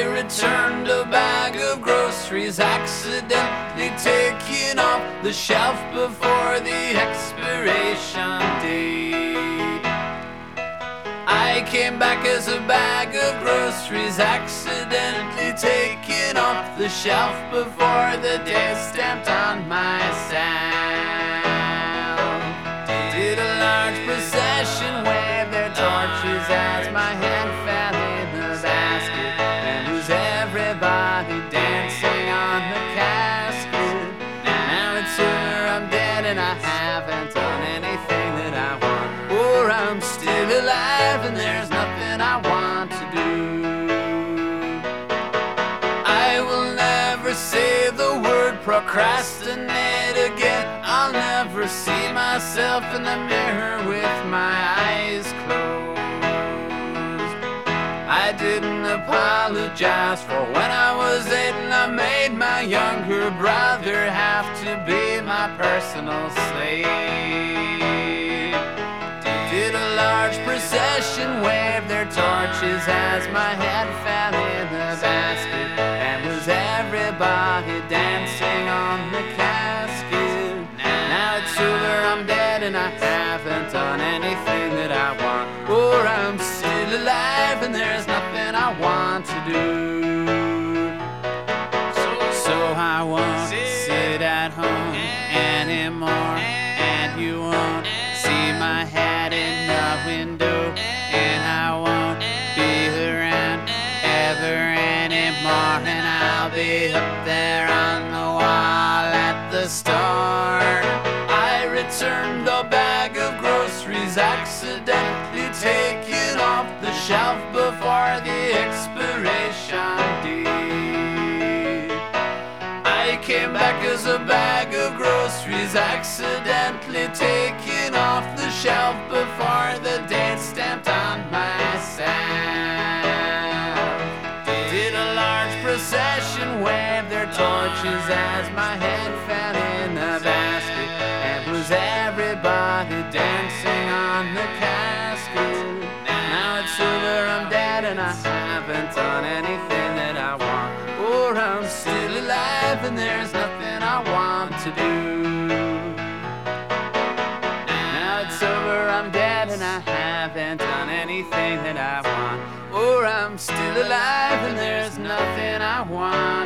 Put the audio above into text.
I returned a bag of groceries, accidentally taken off the shelf before the expiration date. I came back as a bag of groceries, accidentally taken off the shelf before the day stamped on myself. Did a large procession wave their torches as my hand fell in the basket, and was everybody dancing on the casket? Now it's over, I'm dead, and I haven't done anything that I want, or I'm still alive and there's nothing I want to do. I will never say the word procrastinate again. I'll never see myself in the mirror with my eyes closed. I didn't apologize for when I was 8 and I made my younger brother have to be my personal slave. Did a large procession wave their torches as my head fell in the basket, and was everybody dancing on the casket? Now it's over, I'm dead, and I haven't done anything that I want, or I'm still alive and there's nothing I want to do. So I won't sit at home anymore, and you won't see my head in the window, and I won't be around ever anymore, and I'll be up there on the wall at the store. I returned a bag of groceries, accidentally taken off the shelf before the expiration date. I came back as a bag of groceries, accidentally taken off the shelf before the date stamped on myself. Did a large procession wave their torches as my head fell in the basket, and was everybody dancing on the casket? Now it's over, I'm dead, and I haven't done anything that I want, or I'm still alive and there's nothing I want to do. Now it's over, I'm dead, and I haven't done anything that I want, or I'm still alive and there's nothing I want.